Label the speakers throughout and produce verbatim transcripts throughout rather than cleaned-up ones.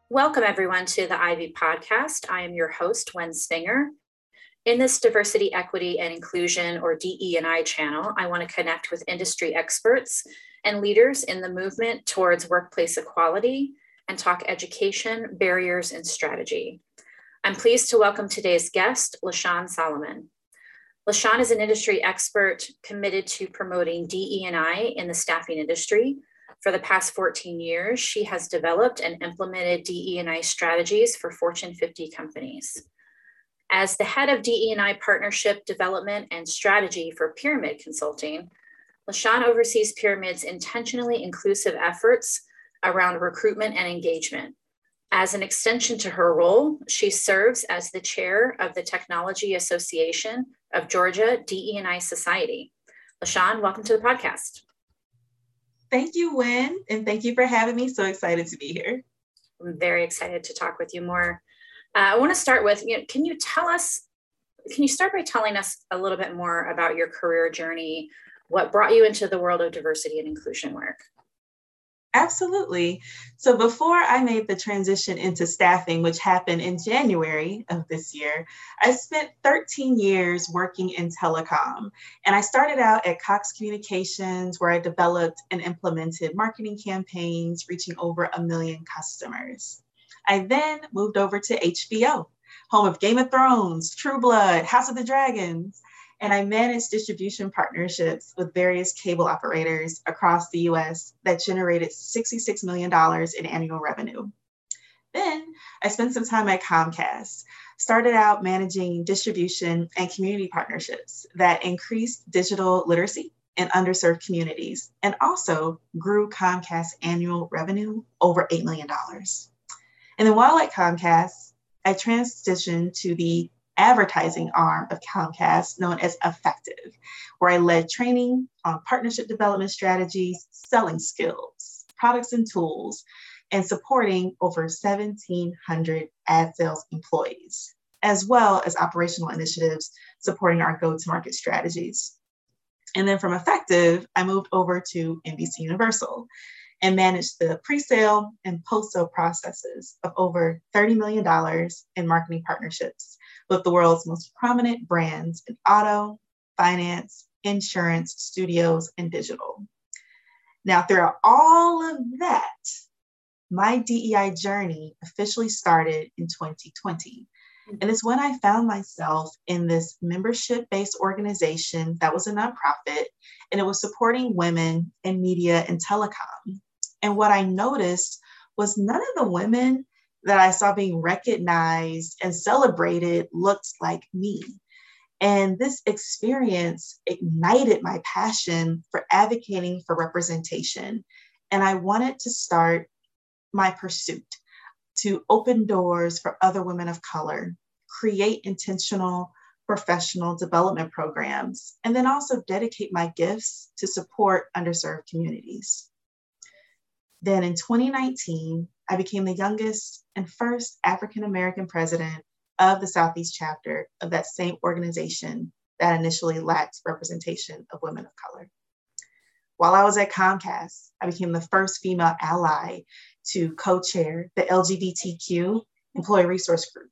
Speaker 1: Welcome everyone to the Ivy Podcast. I am your host, Wen Svinger. In this Diversity, Equity, and Inclusion, or D E and I channel, I want to connect with industry experts and leaders in the movement towards workplace equality and talk education, barriers, and strategy. I'm pleased to welcome today's guest, LaShawn Solomon. LaShawn is an industry expert committed to promoting D E and I in the staffing industry. For the past fourteen years, she has developed and implemented D E and I strategies for Fortune fifty companies. As the head of D E and I partnership development and strategy for Pyramid Consulting, LaShawn oversees Pyramid's intentionally inclusive efforts around recruitment and engagement. As an extension to her role, she serves as the chair of the Technology Association of Georgia D E and I Society. LaShawn, welcome to the podcast.
Speaker 2: Thank you, Wen, and thank you for having me. So excited to be here.
Speaker 1: I'm very excited to talk with you more. Uh, I want to start with, you know, can you tell us, can you start by telling us a little bit more about your career journey? What brought you into the world of diversity and inclusion work?
Speaker 2: Absolutely. So before I made the transition into staffing, which happened in January of this year, I spent thirteen years working in telecom. And I started out at Cox Communications, where I developed and implemented marketing campaigns reaching over a million customers. I then moved over to H B O, home of Game of Thrones, True Blood, House of the Dragons. And I managed distribution partnerships with various cable operators across the U S that generated sixty-six million dollars in annual revenue. Then I spent some time at Comcast, started out managing distribution and community partnerships that increased digital literacy in underserved communities and also grew Comcast's annual revenue over eight million dollars. And then while at Comcast, I transitioned to the advertising arm of Comcast known as Effective, where I led training on partnership development strategies, selling skills, products and tools, and supporting over seventeen hundred ad sales employees, as well as operational initiatives supporting our go-to-market strategies. And then from Effective, I moved over to N B C Universal and managed the pre-sale and post-sale processes of over thirty million dollars in marketing partnerships with the world's most prominent brands in auto, finance, insurance, studios, and digital. Now, through all of that, my D E I journey officially started in twenty twenty. And it's when I found myself in this membership-based organization that was a nonprofit, and it was supporting women in media and telecom. And what I noticed was none of the women that I saw being recognized and celebrated looked like me. And this experience ignited my passion for advocating for representation. And I wanted to start my pursuit to open doors for other women of color, create intentional professional development programs, and then also dedicate my gifts to support underserved communities. Then in twenty nineteen, I became the youngest and first African-American president of the Southeast chapter of that same organization that initially lacked representation of women of color. While I was at Comcast, I became the first female ally to co-chair the L G B T Q Employee Resource Group.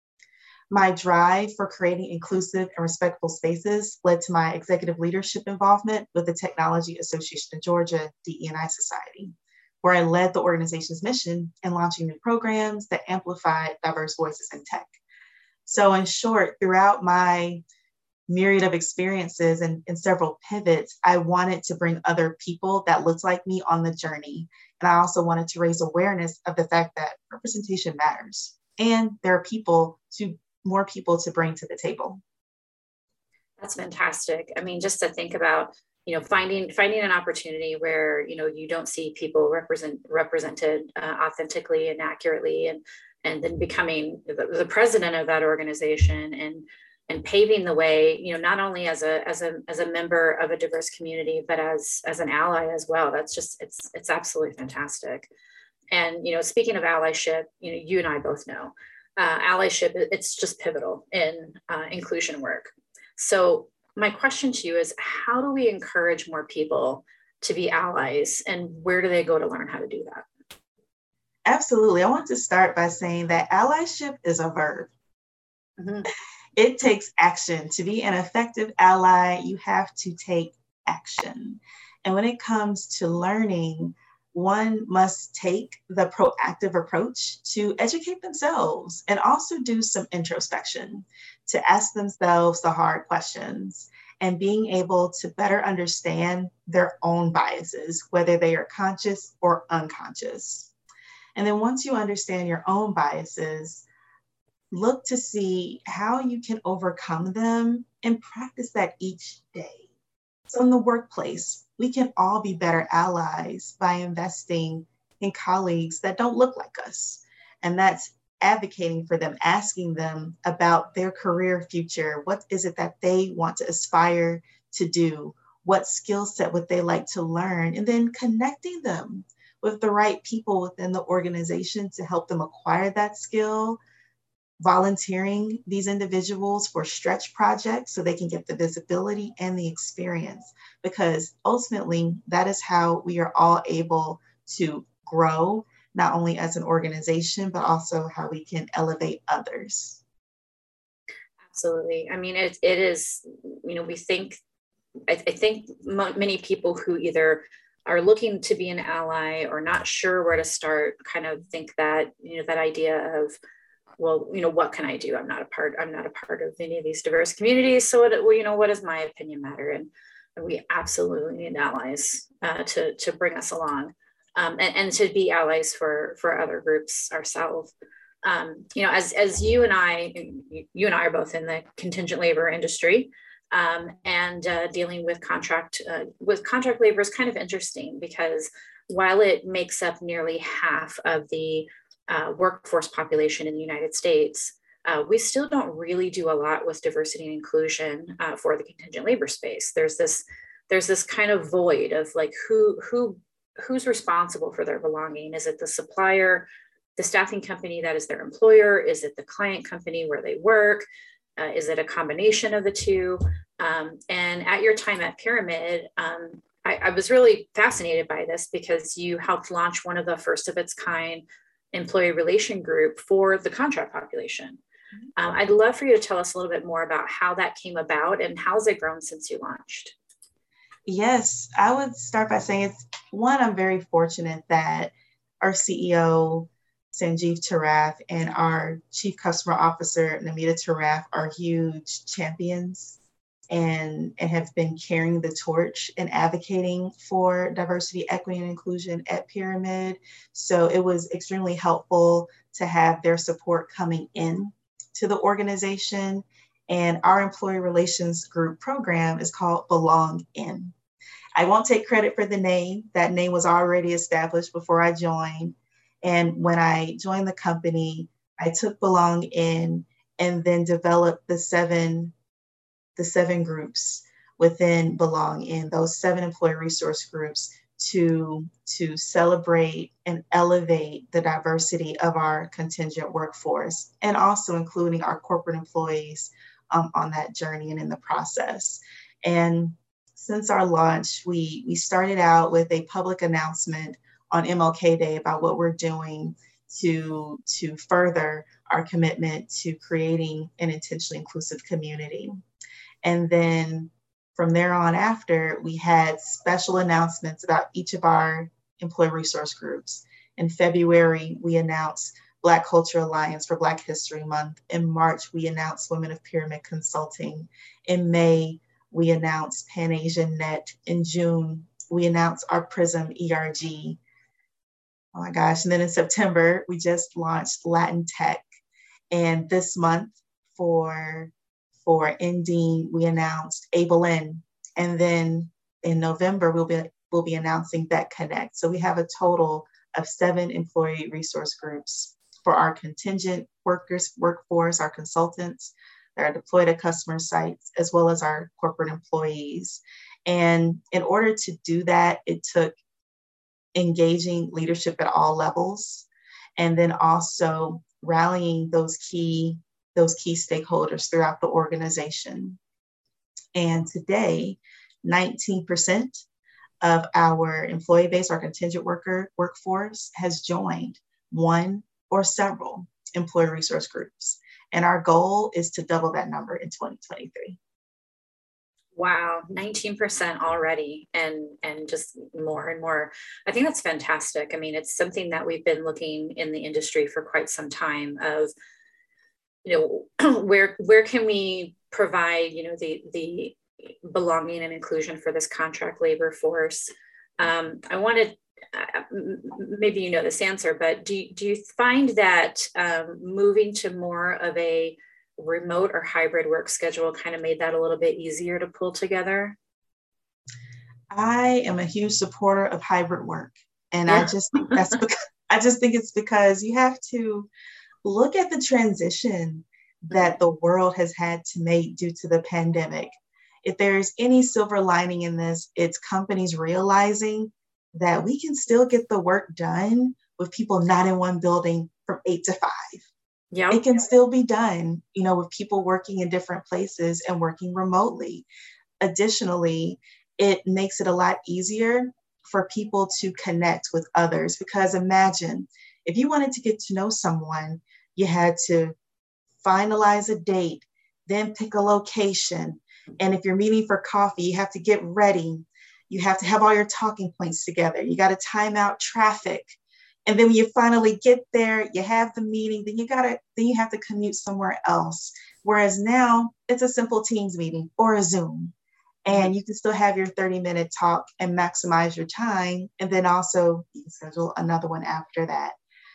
Speaker 2: My drive for creating inclusive and respectful spaces led to my executive leadership involvement with the Technology Association of Georgia D E and I Society, where I led the organization's mission in launching new programs that amplified diverse voices in tech. So in short, throughout my myriad of experiences and, and several pivots, I wanted to bring other people that looked like me on the journey. And I also wanted to raise awareness of the fact that representation matters. And there are people to more people to bring to the table.
Speaker 1: That's fantastic. I mean, just to think about, you know, finding finding an opportunity where, you know, you don't see people represent represented uh, authentically and accurately, and and then becoming the, the president of that organization and and paving the way, you know, not only as a as a as a member of a diverse community, but as as an ally as well. That's just it's it's absolutely fantastic. And, you know, speaking of allyship, you know, you and I both know uh, allyship, it's just pivotal in uh, inclusion work. So my question to you is, how do we encourage more people to be allies, and where do they go to learn how to do that?
Speaker 2: Absolutely. I want to start by saying that allyship is a verb. Mm-hmm. It takes action. To be an effective ally, you have to take action. And when it comes to learning, one must take the proactive approach to educate themselves and also do some introspection to ask themselves the hard questions and being able to better understand their own biases, whether they are conscious or unconscious. And then once you understand your own biases, look to see how you can overcome them and practice that each day. So in the workplace, we can all be better allies by investing in colleagues that don't look like us. And that's advocating for them, asking them about their career future. What is it that they want to aspire to do? What skill set would they like to learn? And then connecting them with the right people within the organization to help them acquire that skill, volunteering these individuals for stretch projects so they can get the visibility and the experience, because ultimately that is how we are all able to grow, not only as an organization, but also how we can elevate others.
Speaker 1: Absolutely. I mean, it, it is, you know, we think, I, I think m- many people who either are looking to be an ally or not sure where to start kind of think that, you know, that idea of, well, you know, what can I do? I'm not a part, I'm not a part of any of these diverse communities. So, what, well, you know, what does my opinion matter? And, and we absolutely need allies uh, to, to bring us along um, and, and to be allies for, for other groups ourselves. Um, you know, as, as you and I, you and I are both in the contingent labor industry um, and uh, dealing with contract, uh, with contract labor is kind of interesting because while it makes up nearly half of the Uh, workforce population in the United States, uh, we still don't really do a lot with diversity and inclusion uh, for the contingent labor space. There's this, there's this kind of void of like who, who, who's responsible for their belonging? Is it the supplier, the staffing company that is their employer? Is it the client company where they work? Uh, is it a combination of the two? Um, and at your time at Pyramid, um, I, I was really fascinated by this because you helped launch one of the first of its kind employee relation group for the contract population. Um, I'd love for you to tell us a little bit more about how that came about and how's it grown since you launched?
Speaker 2: Yes, I would start by saying it's one, I'm very fortunate that our C E O, Sanjeev Tarath, and our Chief Customer Officer, Namita Tarath, are huge champions and, and have been carrying the torch and advocating for diversity, equity, and inclusion at Pyramid. So it was extremely helpful to have their support coming in to the organization. And our employee relations group program is called Belong In. I won't take credit for the name. That name was already established before I joined. And when I joined the company, I took Belong In and then developed the seven the seven groups within Belong In, those seven employee resource groups to, to celebrate and elevate the diversity of our contingent workforce, and also including our corporate employees um, on that journey and in the process. And since our launch, we, we started out with a public announcement on M L K Day about what we're doing to, to further our commitment to creating an intentionally inclusive community. And then from there on after, we had special announcements about each of our employee resource groups. In February, we announced Black Culture Alliance for Black History Month. In March, we announced Women of Pyramid Consulting. In May, we announced Pan Asian Net. In June, we announced our PRISM E R G. Oh my gosh. And then in September, we just launched Latin Tech. And this month for For ending, we announced Able In, and then in November we'll be we'll be announcing Vet Connect. So we have a total of seven employee resource groups for our contingent workers workforce, our consultants that are deployed at customer sites, as well as our corporate employees. And in order to do that, it took engaging leadership at all levels, and then also rallying those key those key stakeholders throughout the organization. And today, nineteen percent of our employee base, our contingent worker workforce, has joined one or several employee resource groups. And our goal is to double that number in twenty twenty-three.
Speaker 1: Wow, nineteen percent already, and and just more and more. I think that's fantastic. I mean, it's something that we've been looking in the industry for quite some time of, you know, where where can we provide, you know, the the belonging and inclusion for this contract labor force. Um, I wanted, uh, maybe you know this answer, but do, do you find that um, moving to more of a remote or hybrid work schedule kind of made that a little bit easier to pull together?
Speaker 2: I am a huge supporter of hybrid work. And yeah. I just think that's because I just think it's because you have to look at the transition that the world has had to make due to the pandemic. If there's any silver lining in this, it's companies realizing that we can still get the work done with people not in one building from eight to five. Yep. It can still be done, you know, with people working in different places and working remotely. Additionally, it makes it a lot easier for people to connect with others, because imagine if you wanted to get to know someone, you had to finalize a date, then pick a location. And if you're meeting for coffee, you have to get ready. You have to have all your talking points together. You got to time out traffic. And then when you finally get there, you have the meeting, then you gotta, then you have to commute somewhere else. Whereas now it's a simple Teams meeting or a Zoom. And you can still have your thirty minute talk and maximize your time. And then also you can schedule another one after that.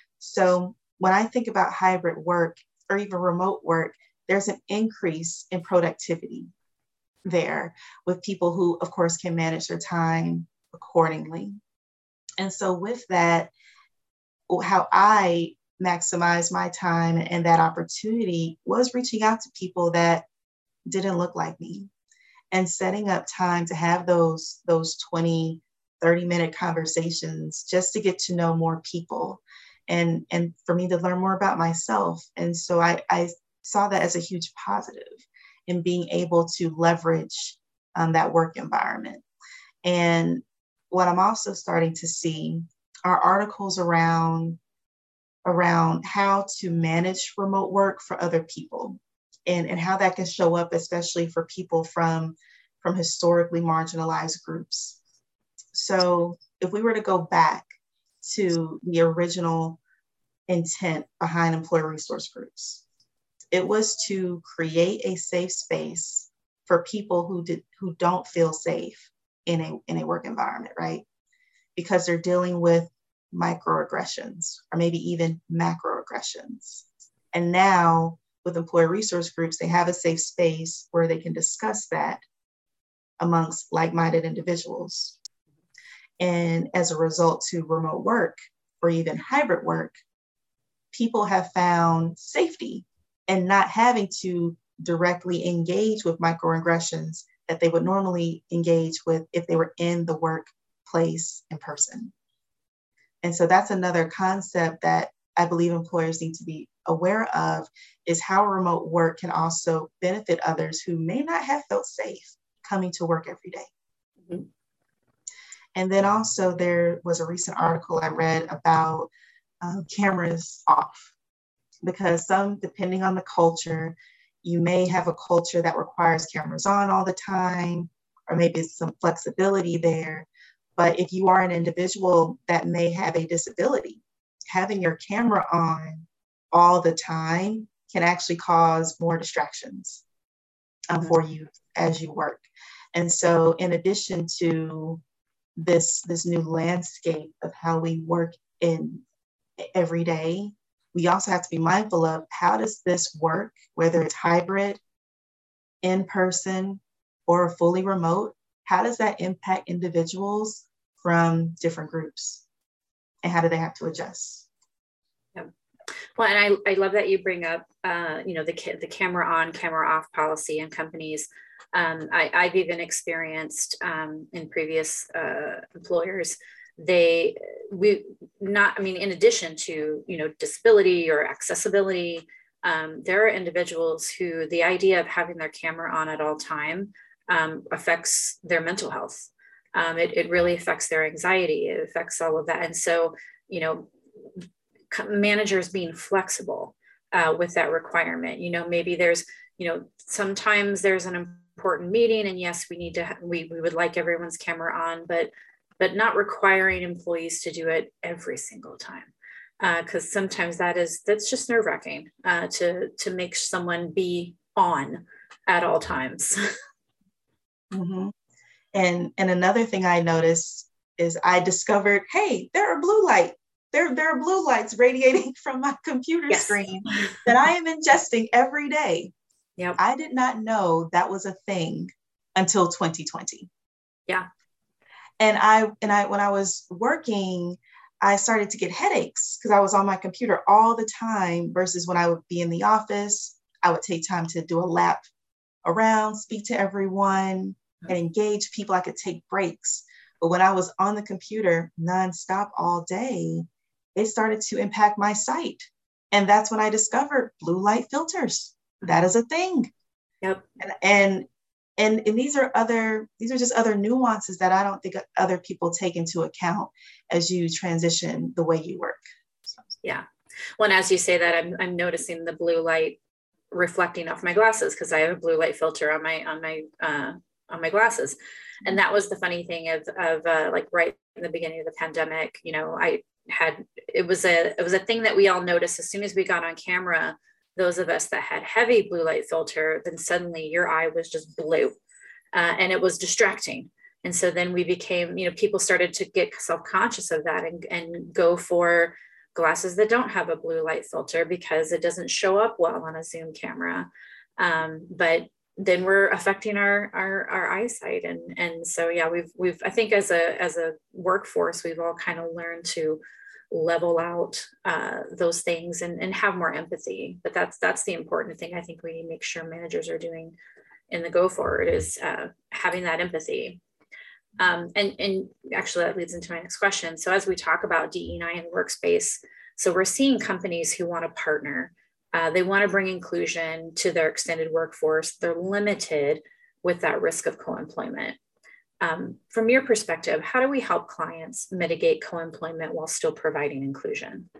Speaker 2: So when I think about hybrid work or even remote work, there's an increase in productivity there with people who, of course, can manage their time accordingly. And so with that, how I maximize my time and that opportunity was reaching out to people that didn't look like me and setting up time to have those, those twenty, thirty minute conversations just to get to know more people and, and for me to learn more about myself. And so I, I saw that as a huge positive in being able to leverage um, that work environment. And what I'm also starting to see are articles around, around how to manage remote work for other people and, and how that can show up, especially for people from, from historically marginalized groups. So if we were to go back to the original intent behind employee resource groups, it was to create a safe space for people who did who don't feel safe in a, in a work environment, right? Because they're dealing with microaggressions or maybe even macroaggressions. And now with employee resource groups, they have a safe space where they can discuss that amongst like-minded individuals. And as a result to remote work or even hybrid work, people have found safety and not having to directly engage with microaggressions that they would normally engage with if they were in the workplace in person. And so that's another concept that I believe employers need to be aware of, is how remote work can also benefit others who may not have felt safe coming to work every day. Mm-hmm. And then also there was a recent article I read about um, cameras off, because some, depending on the culture, you may have a culture that requires cameras on all the time, or maybe some flexibility there. But if you are an individual that may have a disability, having your camera on all the time can actually cause more distractions um, for you as you work. And so in addition to this, this new landscape of how we work in every day, we also have to be mindful of how does this work, whether it's hybrid, in person, or fully remote, how does that impact individuals from different groups? And how do they have to adjust?
Speaker 1: Yeah. Well, and I, I love that you bring up, uh, you know, the, the camera on, camera off policy in companies. Um, I, I've even experienced um, in previous uh, employers, they, we not, I mean, in addition to, you know, disability or accessibility, um, there are individuals who the idea of having their camera on at all time um, affects their mental health. Um, it, it really affects their anxiety. It affects all of that. And so, you know, managers being flexible uh, with that requirement. You know, maybe there's, you know, sometimes there's an important meeting, and yes, we need to, we, we would like everyone's camera on, but, but not requiring employees to do it every single time. Because uh, sometimes that is, that's just nerve wracking uh, to, to make someone be on at all times.
Speaker 2: Mm-hmm. And, and another thing I noticed is I discovered, hey, there are blue light. There, there are blue lights radiating from my computer yes. screen that I am ingesting every day.
Speaker 1: Yep.
Speaker 2: I did not know that was a thing until twenty twenty.
Speaker 1: Yeah.
Speaker 2: And I, and I, when I was working, I started to get headaches because I was on my computer all the time versus when I would be in the office, I would take time to do a lap around, speak to everyone, and engage people. I could take breaks. But when I was on the computer nonstop all day, it started to impact my sight. And that's when I discovered blue light filters. That is a thing.
Speaker 1: Yep.
Speaker 2: And, and And, and these are other, these are just other nuances that I don't think other people take into account as you transition the way you work. So.
Speaker 1: Yeah. Well, and as you say that, I'm, I'm noticing the blue light reflecting off my glasses because I have a blue light filter on my, on my, uh, on my glasses. And that was the funny thing of, of uh, like right in the beginning of the pandemic, you know, I had, it was a, it was a thing that we all noticed as soon as we got on camera. Those of us that had heavy blue light filter, then suddenly your eye was just blue uh, and it was distracting. And so then we became, you know, people started to get self-conscious of that and, and go for glasses that don't have a blue light filter because it doesn't show up well on a Zoom camera. Um, but then we're affecting our, our, our eyesight. And, and so, yeah, we've, we've, I think as a, as a workforce, we've all kind of learned to level out uh, those things and, and have more empathy. But that's that's the important thing I think we need to make sure managers are doing in the go forward is uh, having that empathy. Um, and, and actually that leads into my next question. So as we talk about D E and I in the workspace, so we're seeing companies who want to partner. Uh, they want to bring inclusion to their extended workforce. They're limited with that risk of co-employment. Um, from your perspective, how do we help clients mitigate co-employment while still providing inclusion?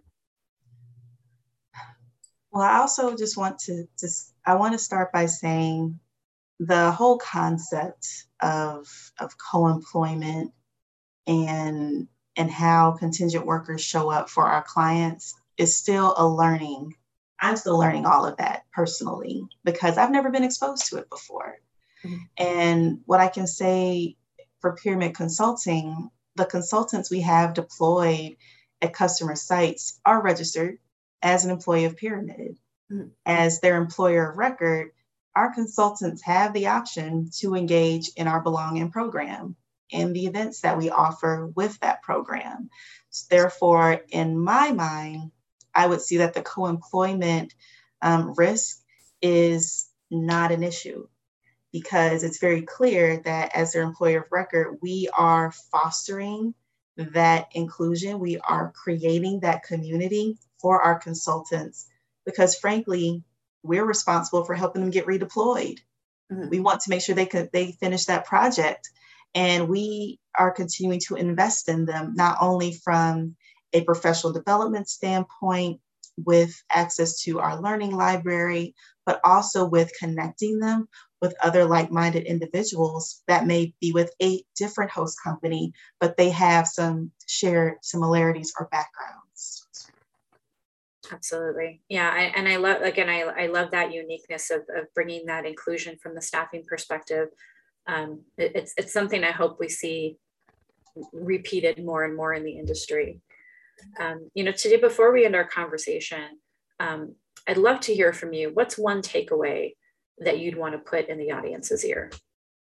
Speaker 2: Well, I also just want to just, I want to start by saying the whole concept of, of co-employment and, and how contingent workers show up for our clients is still a learning. I'm still learning all of that personally because I've never been exposed to it before. Mm-hmm. And what I can say for Pyramid Consulting, the consultants we have deployed at customer sites are registered as an employee of Pyramid. Mm-hmm. As their employer of record, our consultants have the option to engage in our Belong In program and the events that we offer with that program. Therefore, in my mind, I would see that the co-employment um, risk is not an issue, because it's very clear that as their employer of record, we are fostering that inclusion. We are creating that community for our consultants because frankly, we're responsible for helping them get redeployed. Mm-hmm. We want to make sure they could, they finish that project, and we are continuing to invest in them, not only from a professional development standpoint with access to our learning library, but also with connecting them with other like-minded individuals that may be with a different host company, but they have some shared similarities or backgrounds.
Speaker 1: Absolutely. Yeah. I, and I love, again, I, I love that uniqueness of, of bringing that inclusion from the staffing perspective. Um, it, it's, it's something I hope we see repeated more and more in the industry. Um, you know, today, before we end our conversation, um, I'd love to hear from you. What's one takeaway that you'd want to put in the audience's ear?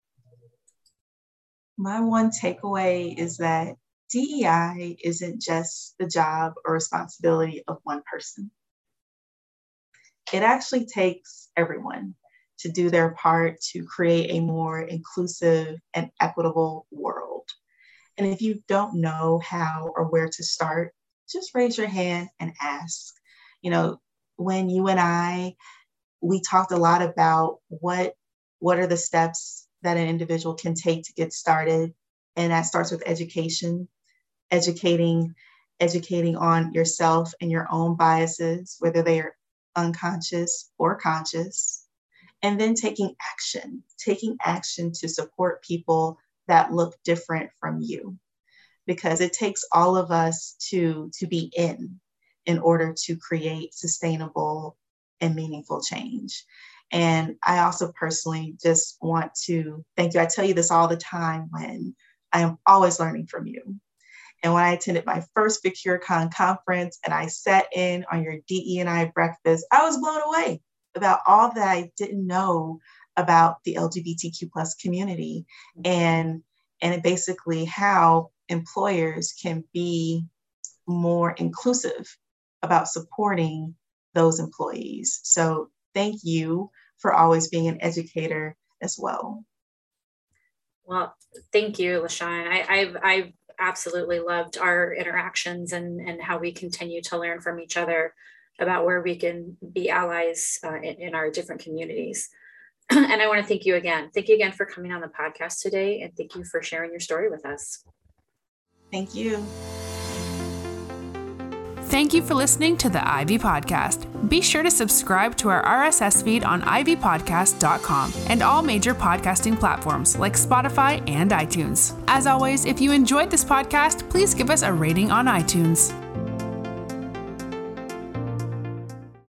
Speaker 2: My one takeaway is that D E I isn't just the job or responsibility of one person. It actually takes everyone to do their part to create a more inclusive and equitable world. And if you don't know how or where to start, just raise your hand and ask. You know, when you and I, we talked a lot about what, what are the steps that an individual can take to get started. And that starts with education, educating educating on yourself and your own biases, whether they are unconscious or conscious, and then taking action, taking action to support people that look different from you, because it takes all of us to, to be in, in order to create sustainable and meaningful change. And I also personally just want to thank you. I tell you this all the time when I am always learning from you. And when I attended my first VicCureCon conference and I sat in on your D E and I breakfast, I was blown away about all that I didn't know about the L G B T Q plus community, and, and basically how employers can be more inclusive about supporting those employees. So thank you for always being an educator as well.
Speaker 1: Well, thank you, LaShawn. I, I've, I've absolutely loved our interactions and, and how we continue to learn from each other about where we can be allies uh, in, in our different communities. And I want to thank you again. Thank you again for coming on the podcast today. And thank you for sharing your story with us.
Speaker 2: Thank you.
Speaker 3: Thank you for listening to the Ivy Podcast. Be sure to subscribe to our R S S feed on ivy podcast dot com and all major podcasting platforms like Spotify and iTunes. As always, if you enjoyed this podcast, please give us a rating on iTunes.